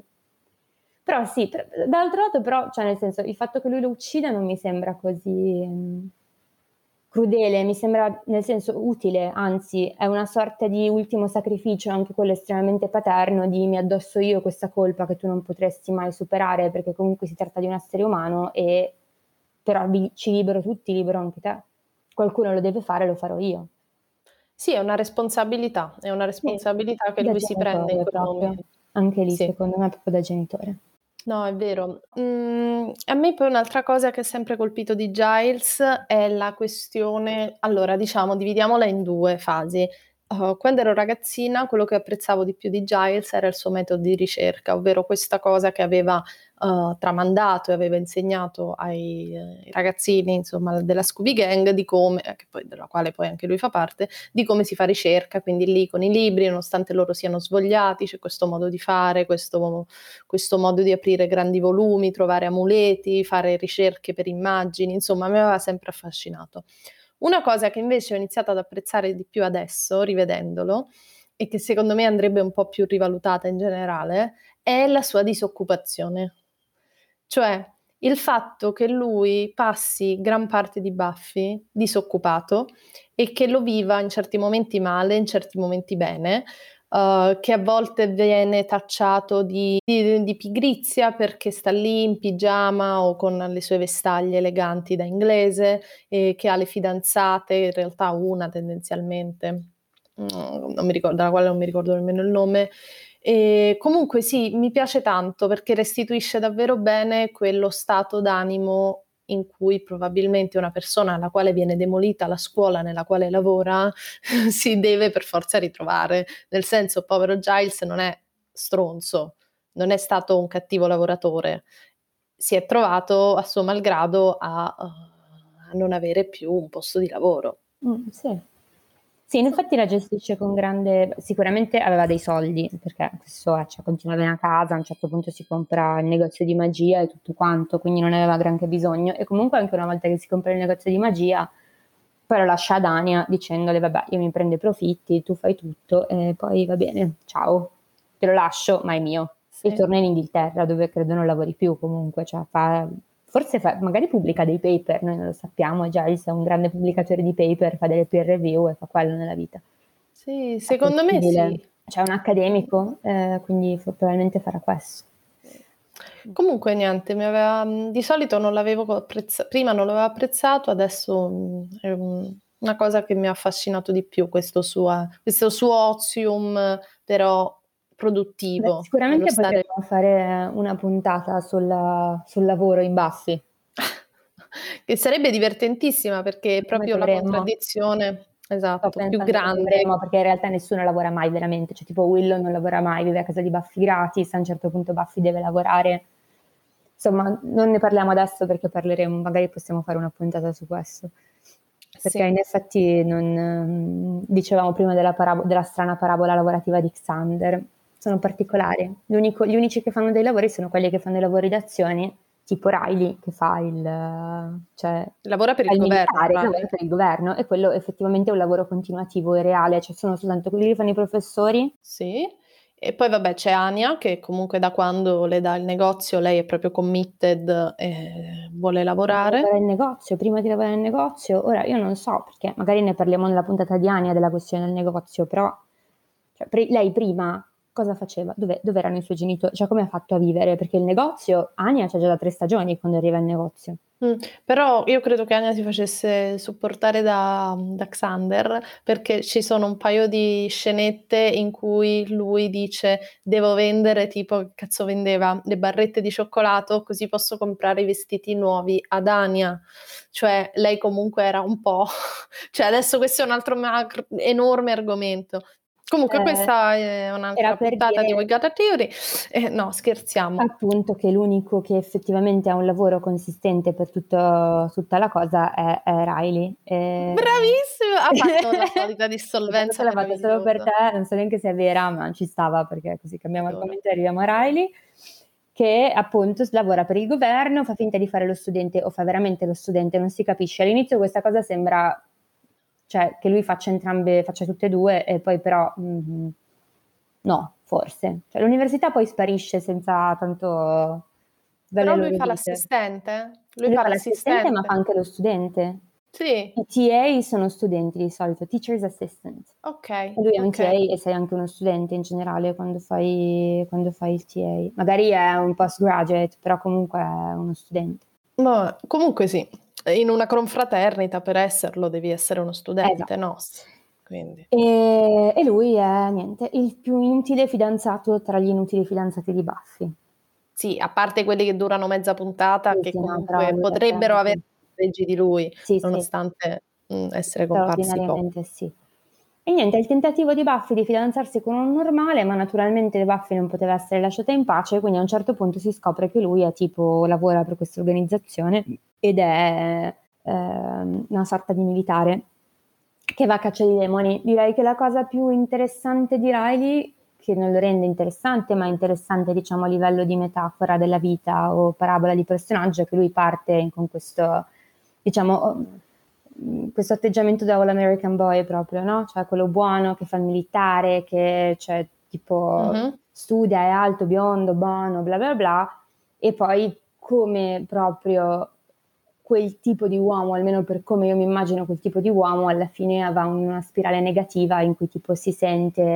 Però sì, per- dall'altro lato però, cioè nel senso, il fatto che lui lo uccida non mi sembra così mh, crudele, mi sembra nel senso utile, anzi è una sorta di ultimo sacrificio, anche quello estremamente paterno, di mi addosso io questa colpa che tu non potresti mai superare, perché comunque si tratta di un essere umano e però vi- ci libero tutti, libero anche te. Qualcuno lo deve fare, lo farò io. Sì, è una responsabilità, è una Sì, responsabilità che da lui si prende in genitore quel proprio, momento. anche lì Sì. secondo me è proprio da genitore. No, è vero. Mm, a me poi un'altra cosa che ha sempre colpito di Giles è la questione, allora diciamo, dividiamola in due fasi. Uh, quando ero ragazzina, quello che apprezzavo di più di Giles era il suo metodo di ricerca, ovvero questa cosa che aveva uh, tramandato e aveva insegnato ai, ai ragazzini, insomma, della Scooby Gang, di come, eh, che poi, della quale poi anche lui fa parte, di come si fa ricerca, quindi lì con i libri, nonostante loro siano svogliati, c'è questo modo di fare, questo questo modo di aprire grandi volumi, trovare amuleti, fare ricerche per immagini, insomma, mi aveva sempre affascinato. Una cosa che invece ho iniziato ad apprezzare di più adesso, rivedendolo, e che secondo me andrebbe un po' più rivalutata in generale, è la sua disoccupazione. Cioè, il fatto che lui passi gran parte di Buffy disoccupato e che lo viva in certi momenti male, in certi momenti bene, uh, che a volte viene tacciato di, di, di pigrizia perché sta lì in pigiama o con le sue vestaglie eleganti da inglese, e che ha le fidanzate, in realtà una tendenzialmente, non mi ricordo, della quale non mi ricordo nemmeno il nome. E comunque sì, mi piace tanto perché restituisce davvero bene quello stato d'animo in cui probabilmente una persona alla quale viene demolita la scuola nella quale lavora si deve per forza ritrovare. Nel senso, povero Giles non è stronzo, non è stato un cattivo lavoratore, si è trovato a suo malgrado a, a non avere più un posto di lavoro. Mm, sì. Sì, in effetti la gestisce con grande... Sicuramente aveva dei soldi, perché questo è, cioè, continua bene a casa, a un certo punto si compra il negozio di magia e tutto quanto, quindi non aveva granché bisogno. E comunque anche una volta che si compra il negozio di magia, poi lo lascia ad Anya dicendole, vabbè, io mi prendo i profitti, tu fai tutto, e poi va bene, ciao, te lo lascio, ma è mio. Sì. E torna in Inghilterra, dove credo non lavori più comunque, cioè fa... Forse fa, magari pubblica dei paper, noi non lo sappiamo, Giles è un grande pubblicatore di paper, fa delle peer review e fa quello nella vita. Sì, secondo me sì. C'è un accademico, eh, quindi probabilmente farà questo. Comunque niente, mi aveva, di solito non l'avevo apprezzato, prima non l'avevo apprezzato, adesso mh, è un, una cosa che mi ha affascinato di più, questo suo, questo suo ozium, però produttivo. Beh, sicuramente stare... potremmo fare una puntata sul, sul lavoro in Buffy. Che sarebbe divertentissima perché è proprio la contraddizione, esatto, più grande. Dovremmo, perché in realtà nessuno lavora mai veramente, cioè tipo Willow non lavora mai, vive a casa di Buffy gratis, a un certo punto Buffy deve lavorare. Insomma, non ne parliamo adesso perché parleremo, magari possiamo fare una puntata su questo. Perché sì. In effetti non, dicevamo prima della, parabo- della strana parabola lavorativa di Xander, sono particolari. L'unico, gli unici che fanno dei lavori sono quelli che fanno i lavori d'azione, tipo Riley che fa il... cioè lavora per il, il governo. Militare, lavora per il governo, e quello effettivamente è un lavoro continuativo e reale, cioè sono soltanto quelli che fanno i professori. Sì. E poi vabbè c'è Anya che comunque da quando le dà il negozio lei è proprio committed e vuole lavorare. Lavorare il negozio, prima di lavorare nel negozio, ora io non so perché magari ne parliamo nella puntata di Anya della questione del negozio, però cioè, pre- lei prima cosa faceva? Dove, dove erano i suoi genitori? Cioè come ha fatto a vivere? Perché il negozio, Anya c'è già da tre stagioni quando arriva il negozio. Mm, però io credo che Anya si facesse supportare da, da Xander perché ci sono un paio di scenette in cui lui dice devo vendere, tipo che cazzo vendeva, le barrette di cioccolato così posso comprare i vestiti nuovi ad Anya, cioè lei comunque era un po' cioè adesso questo è un altro macro, enorme argomento. Comunque eh, questa è un'altra puntata dire... di We Got a Theory. Eh, no, scherziamo. Appunto che l'unico che effettivamente ha un lavoro consistente per tutto, tutta la cosa è, è Riley. E... Bravissimo! Ha fatto la solita dissolvenza. L'ha fatto solo per te, non so neanche se è vera, ma ci stava perché così cambiamo allora. argomento e arriviamo a Riley, che appunto lavora per il governo, fa finta di fare lo studente o fa veramente lo studente, non si capisce. All'inizio questa cosa sembra... cioè che lui faccia entrambe, faccia tutte e due, e poi però mh, no, forse. Cioè, l'università poi sparisce senza tanto... Però lui fa l'assistente? Lui, lui fa, fa l'assistente, l'assistente, ma fa anche lo studente. Sì. I T A sono studenti di solito, Teacher's Assistant. Ok. E lui è un okay. T A e sei anche uno studente in generale quando fai, quando fai il T A. Magari è un postgraduate, però comunque è uno studente. Ma comunque sì, in una confraternita per esserlo devi essere uno studente, esatto. No? Quindi. E, e lui è, niente, il più inutile fidanzato tra gli inutili fidanzati di Buffy. Sì, a parte quelli che durano mezza puntata, sì, che sì, comunque no, potrebbero avere leggi di lui, sì, nonostante sì. mh, essere comparsi poco. Sì. E niente, il tentativo di Buffy di fidanzarsi con un normale, ma naturalmente Buffy non poteva essere lasciata in pace, quindi a un certo punto si scopre che lui è tipo, lavora per questa organizzazione ed è eh, una sorta di militare che va a caccia di demoni. Direi che la cosa più interessante di Riley, che non lo rende interessante, ma interessante diciamo a livello di metafora della vita o parabola di personaggio, è che lui parte con questo, diciamo, questo atteggiamento da all American boy proprio, no? Cioè quello buono che fa il militare, che cioè tipo uh-huh. studia, è alto, biondo, buono, bla bla bla, e poi come proprio quel tipo di uomo, almeno per come io mi immagino quel tipo di uomo, alla fine va in una spirale negativa in cui tipo si sente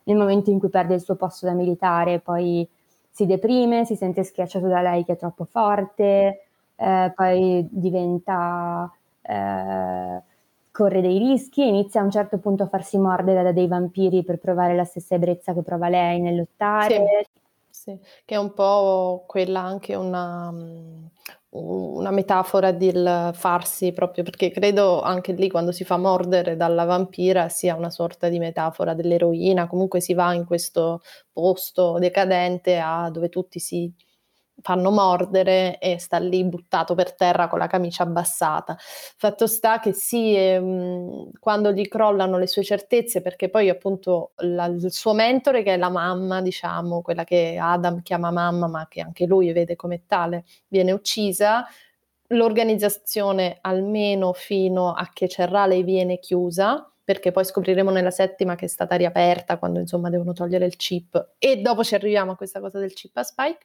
nel momento in cui perde il suo posto da militare poi si deprime, si sente schiacciato da lei che è troppo forte, eh, poi diventa, eh, corre dei rischi e inizia a un certo punto a farsi mordere da dei vampiri per provare la stessa ebbrezza che prova lei nel lottare. Sì, sì, che è un po' quella anche una, um, una metafora del farsi proprio, perché credo anche lì quando si fa mordere dalla vampira sia una sorta di metafora dell'eroina, comunque si va in questo posto decadente a, dove tutti si fanno mordere e sta lì buttato per terra con la camicia abbassata. Fatto sta che sì, ehm, quando gli crollano le sue certezze, perché poi appunto la, il suo mentore, che è la mamma, diciamo, quella che Adam chiama mamma, ma che anche lui vede come tale, viene uccisa, l'organizzazione almeno fino a che c'è Raleigh viene chiusa, perché poi scopriremo nella settima che è stata riaperta quando insomma devono togliere il chip, e dopo ci arriviamo a questa cosa del chip a Spike.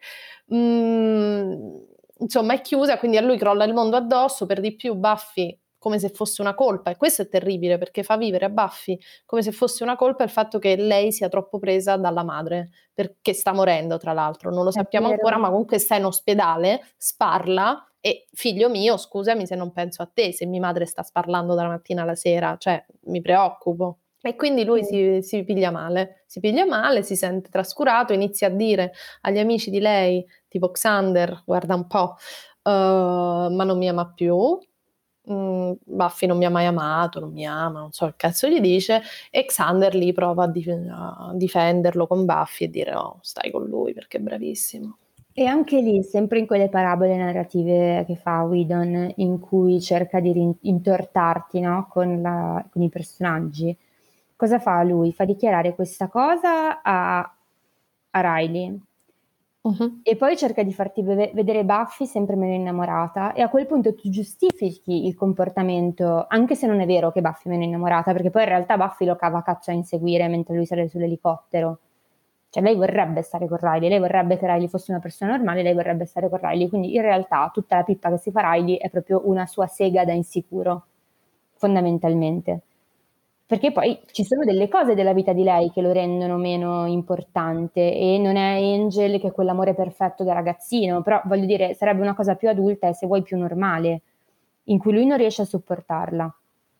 Mm, insomma è chiusa, quindi a lui crolla il mondo addosso, per di più Buffy come se fosse una colpa, e questo è terribile perché fa vivere a Buffy come se fosse una colpa il fatto che lei sia troppo presa dalla madre, perché sta morendo tra l'altro, non lo sappiamo ancora, ma comunque sta in ospedale, sparla. E figlio mio, scusami se non penso a te, se mia madre sta sparlando dalla mattina alla sera, cioè mi preoccupo. E quindi lui si, si piglia male, si piglia male, si sente trascurato, inizia a dire agli amici di lei, tipo Xander, guarda un po', uh, ma non mi ama più, mm, Buffy non mi ha mai amato, non mi ama, non so che cazzo gli dice, e Xander lì prova a, dif- a difenderlo con Buffy e dire oh, stai con lui perché è bravissimo. E anche lì, sempre in quelle parabole narrative che fa Whedon, in cui cerca di rin- intortarti, no? con, la- con i personaggi, cosa fa lui? Fa dichiarare questa cosa a, a Riley, Uh-huh. e poi cerca di farti beve- vedere Buffy sempre meno innamorata, e a quel punto tu giustifichi il comportamento, anche se non è vero che Buffy è meno innamorata, perché poi in realtà Buffy lo cava a caccia a inseguire mentre lui sale sull'elicottero. Cioè lei vorrebbe stare con Riley, lei vorrebbe che Riley fosse una persona normale, lei vorrebbe stare con Riley, quindi in realtà tutta la pippa che si fa Riley è proprio una sua sega da insicuro, fondamentalmente. Perché poi ci sono delle cose della vita di lei che lo rendono meno importante, e non è Angel che è quell'amore perfetto da ragazzino, però voglio dire, sarebbe una cosa più adulta e se vuoi più normale, in cui lui non riesce a sopportarla,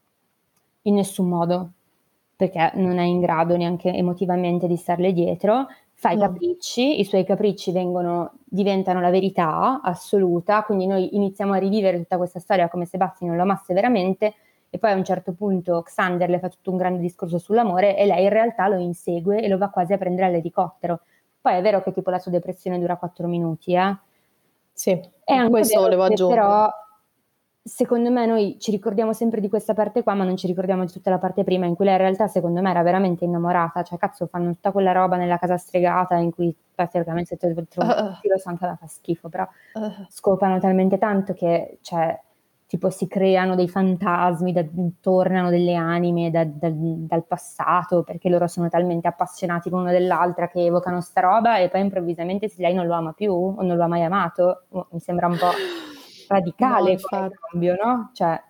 in nessun modo, perché non è in grado neanche emotivamente di starle dietro, fa i No. capricci, i suoi capricci vengono, diventano la verità assoluta, quindi noi iniziamo a rivivere tutta questa storia come se Buffy non lo amasse veramente, e poi a un certo punto Xander le fa tutto un grande discorso sull'amore e lei in realtà lo insegue e lo va quasi a prendere all'elicottero. Poi è vero che tipo la sua depressione dura quattro minuti, eh? Sì, È anche questo vero volevo che aggiungere. però secondo me noi ci ricordiamo sempre di questa parte qua, ma non ci ricordiamo di tutta la parte prima, in cui lei in realtà secondo me era veramente innamorata, cioè cazzo fanno tutta quella roba nella casa stregata in cui praticamente se te trovi Uh, un tiro so anche a me fa schifo, però uh, scopano talmente tanto che cioè tipo si creano dei fantasmi, da, tornano delle anime da, da, dal passato, perché loro sono talmente appassionati l'uno dell'altra che evocano sta roba, e poi improvvisamente se lei non lo ama più o non lo ha mai amato, mi sembra un po' radicale no, come infatti. cambio, no? Cioè,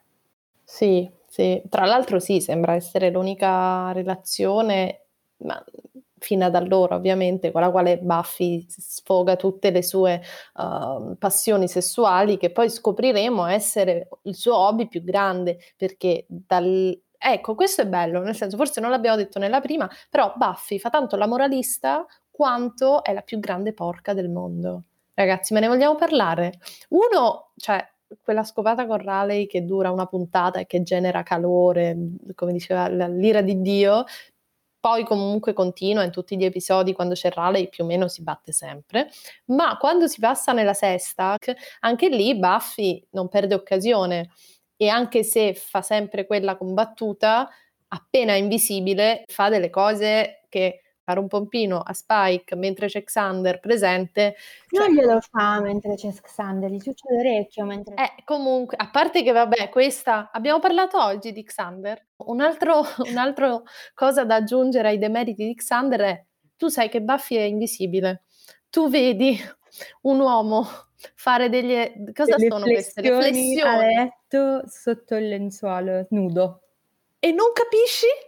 Sì, sì. Tra l'altro sì, sembra essere l'unica relazione, ma fino ad allora ovviamente, con la quale Buffy sfoga tutte le sue uh, passioni sessuali, che poi scopriremo essere il suo hobby più grande, perché dal... Ecco, questo è bello, nel senso, forse non l'abbiamo detto nella prima, però Buffy fa tanto la moralista quanto è la più grande porca del mondo. Ragazzi, me ne vogliamo parlare? Uno, cioè, quella scopata con Raleigh che dura una puntata e che genera calore, come diceva l'ira di Dio, poi comunque continua in tutti gli episodi, quando c'è Raleigh più o meno si batte sempre, ma quando si passa nella sesta, anche lì Buffy non perde occasione, e anche se fa sempre quella combattuta, appena invisibile fa delle cose che fare un pompino a Spike mentre c'è Xander presente, cioè, non glielo fa mentre c'è Xander, gli ciuccia l'orecchio mentre... eh, comunque, a parte che vabbè, questa abbiamo parlato oggi di Xander. Un altro, un altro cosa da aggiungere ai demeriti di Xander è: tu sai che Buffy è invisibile. Tu vedi un uomo fare degli... Cosa delle sono queste? Le flessioni a flessioni. letto sotto il lenzuolo, nudo. E non capisci?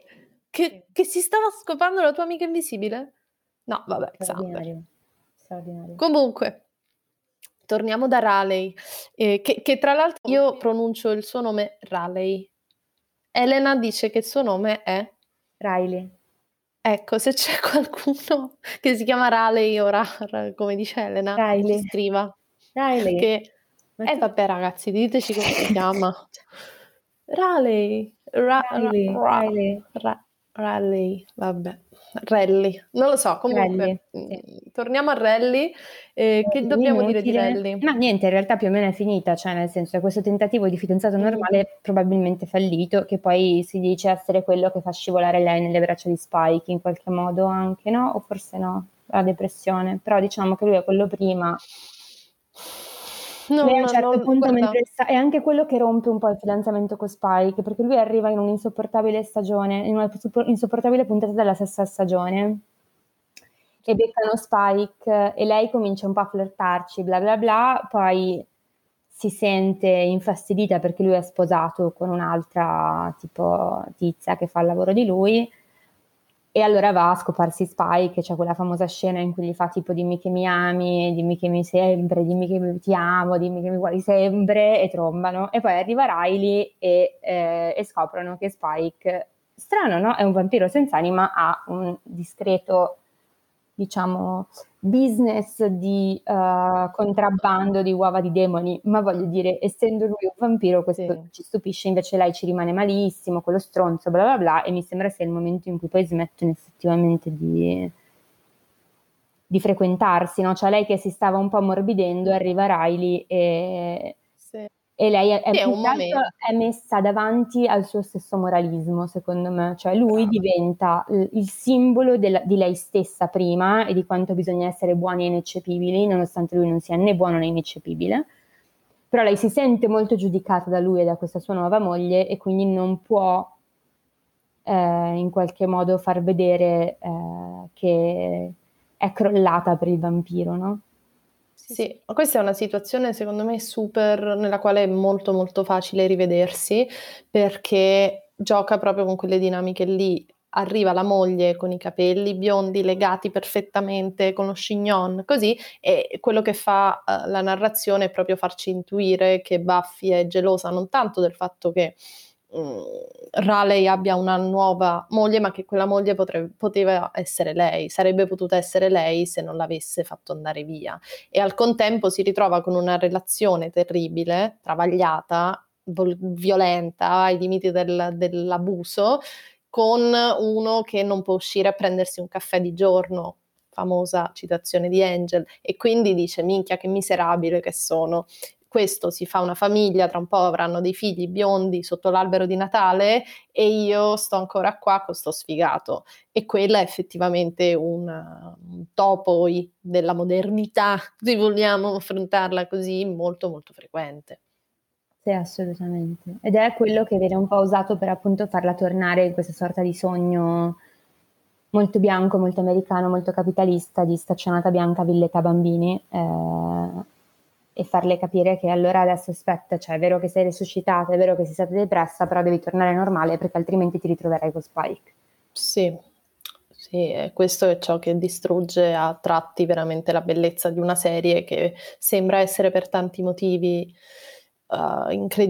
Che, che si stava scopando la tua amica invisibile? No, vabbè, Xander. Straordinario. Straordinario. Comunque, torniamo da Raleigh, eh, che, che tra l'altro io pronuncio il suo nome Raleigh. Elena dice che il suo nome è... Riley. Ecco, se c'è qualcuno che si chiama Raleigh o Rar, come dice Elena, Riley. ci scriva. Riley. Che... Eh vabbè ragazzi, diteci come si chiama. Raleigh. Ra- Riley. ra- Riley. ra- Raleigh, vabbè. Rally, non lo so, comunque Rally, sì. mh, torniamo a Rally, eh, che dobbiamo dire di Rally? Ma niente, in realtà più o meno è finita, cioè nel senso che questo tentativo di fidanzato Mm. normale è probabilmente fallito, che poi si dice essere quello che fa scivolare lei nelle braccia di Spike in qualche modo anche, no? O forse no, la depressione, però diciamo che lui è quello prima. No, Lei a un no, certo no, punto guarda. mentre sta, è anche quello che rompe un po' il fidanzamento con Spike, perché lui arriva in un'insopportabile stagione, in una super- insopportabile puntata della stessa stagione, e beccano Spike e lei comincia un po' a flirtarci, bla bla bla, poi si sente infastidita perché lui è sposato con un'altra tipo tizia che fa il lavoro di lui, e allora va a scoparsi Spike, c'è quella famosa scena in cui gli fa tipo dimmi che mi ami, dimmi che mi sempre, dimmi che ti amo, dimmi che mi vuoi sempre, e trombano. E poi arriva Riley e, eh, e scoprono che Spike, strano no? È un vampiro senza anima, ha un discreto, diciamo, business di uh, contrabbando di uova di demoni, ma voglio dire, essendo lui un vampiro, questo Sì. ci stupisce, invece lei ci rimane malissimo, quello stronzo, bla bla bla, e mi sembra sia il momento in cui poi smettono effettivamente di, di frequentarsi, no? Cioè lei che si stava un po' ammorbidendo, arriva Riley e... Sì. E lei è, è, Sì, è più un che altro momento. è messa davanti al suo stesso moralismo, secondo me. Cioè lui Brava. diventa il, il simbolo della- di lei stessa prima e di quanto bisogna essere buoni e ineccepibili, nonostante lui non sia né buono né ineccepibile. Però lei si sente molto giudicata da lui e da questa sua nuova moglie e quindi non può eh, in qualche modo far vedere eh, che è crollata per il vampiro, no? Sì, ma questa è una situazione secondo me super nella quale è molto molto facile rivedersi perché gioca proprio con quelle dinamiche lì. Arriva la moglie con i capelli biondi legati perfettamente con lo chignon, così, e quello che fa eh, la narrazione è proprio farci intuire che Buffy è gelosa non tanto del fatto che mm, Raleigh abbia una nuova moglie, ma che quella moglie potrebbe, poteva essere lei, sarebbe potuta essere lei se non l'avesse fatto andare via. E al contempo si ritrova con una relazione terribile, travagliata, vol- violenta, ai limiti del- dell'abuso, con uno che non può uscire a prendersi un caffè di giorno, famosa citazione di Angel, e quindi dice, minchia che miserabile che sono. Questo si fa una famiglia, tra un po' avranno dei figli biondi sotto l'albero di Natale e io sto ancora qua con sto sfigato. E quella è effettivamente un, un topoi della modernità, se vogliamo affrontarla così, molto molto frequente. Sì, assolutamente. Ed è quello che viene un po' usato per appunto farla tornare in questa sorta di sogno molto bianco, molto americano, molto capitalista di staccionata bianca, villetta bambini, eh, e farle capire che allora adesso aspetta, cioè è vero che sei resuscitata, è vero che sei stata depressa, però devi tornare normale perché altrimenti ti ritroverai con Spike. Sì, sì, e questo è ciò che distrugge a tratti veramente la bellezza di una serie che sembra essere per tanti motivi uh,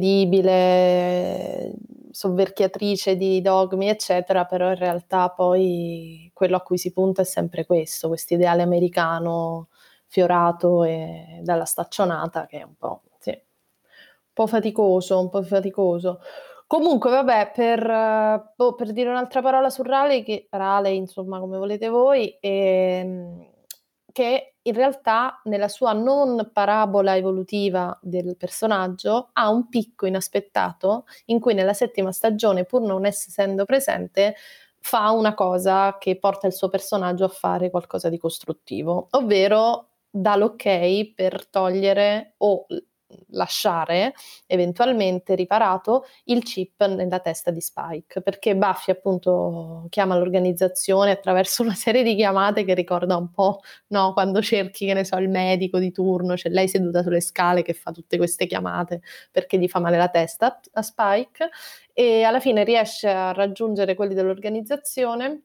incredibile, sovverchiatrice di dogmi, eccetera, però in realtà poi quello a cui si punta è sempre questo, questo ideale americano fiorato e dalla staccionata che è un po', sì, un po' faticoso, un po' faticoso. Comunque, vabbè, per, uh, boh, per dire un'altra parola su Raleigh, che, Raleigh, insomma, come volete voi, ehm, che in realtà nella sua non parabola evolutiva del personaggio ha un picco inaspettato in cui nella settima stagione, pur non essendo presente, fa una cosa che porta il suo personaggio a fare qualcosa di costruttivo, ovvero dà l'ok per togliere o lasciare eventualmente riparato il chip nella testa di Spike, perché Buffy appunto chiama l'organizzazione attraverso una serie di chiamate che ricorda un po', no, quando cerchi, che ne so, il medico di turno, c'è lei seduta sulle scale che fa tutte queste chiamate perché gli fa male la testa a Spike, e alla fine riesce a raggiungere quelli dell'organizzazione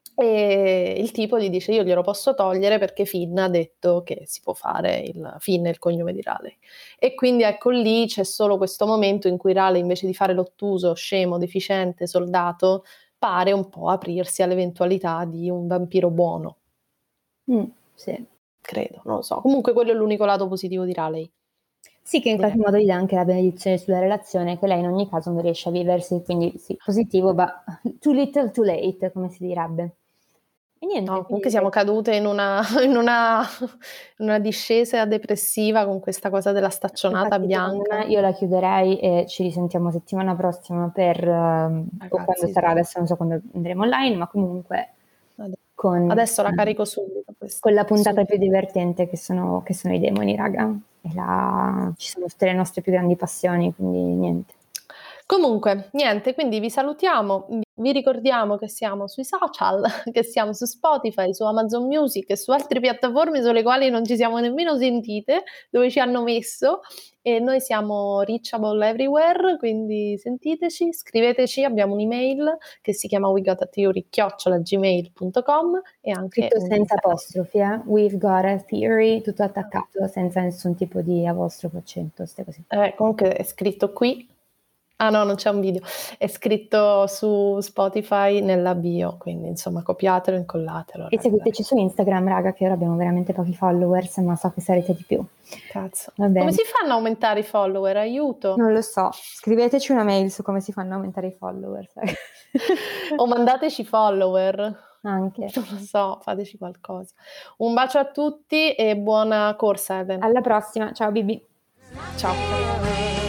e il tipo gli dice: io glielo posso togliere perché Finn ha detto che si può fare, il Finn è il cognome di Raleigh. E quindi ecco, lì c'è solo questo momento in cui Raleigh, invece di fare l'ottuso, scemo, deficiente, soldato, pare un po' aprirsi all'eventualità di un vampiro buono. Mm, sì. Credo, non lo so. Comunque quello è l'unico lato positivo di Raleigh. Sì, che in Direi. qualche modo gli dà anche la benedizione sulla relazione, che lei in ogni caso non riesce a viversi, quindi sì, positivo, ma too little too late, come si direbbe. E niente, No, quindi comunque siamo cadute in una, in una, in una discesa depressiva con questa cosa della staccionata infatti, secondo bianca. me io la chiuderei e ci risentiamo settimana prossima per, ehm, o quando Ragazzi, sarà, sì. adesso non so quando andremo online, ma comunque con, Adesso la eh, carico subito questa. con la puntata Subito. più divertente che sono, che sono i demoni, raga. E là ci sono tutte le nostre più grandi passioni, quindi niente. Comunque, niente, quindi vi salutiamo, vi ricordiamo che siamo sui social, che siamo su Spotify, su Amazon Music e su altre piattaforme sulle quali non ci siamo nemmeno sentite, dove ci hanno messo, e noi siamo reachable everywhere, quindi sentiteci, scriveteci, abbiamo un'email che si chiama we got a theory chiocciola gmail punto com e anche Scritto un senza apostrofi, eh? We've got a theory, tutto attaccato, senza nessun tipo di apostrofo, accento, queste cose. Eh, comunque è scritto qui. Ah no, non c'è un video, è scritto su Spotify nella bio, quindi insomma copiatelo e incollatelo. E seguiteci su Instagram, raga, che ora abbiamo veramente pochi followers, ma so che sarete di più. Cazzo. Va bene. Come si fanno a aumentare i follower? Aiuto. Non lo so, scriveteci una mail su come si fanno a aumentare i followers. O mandateci follower. Anche. Non lo so, fateci qualcosa. Un bacio a tutti e buona corsa, Eden. Alla prossima, ciao Bibi. Ciao.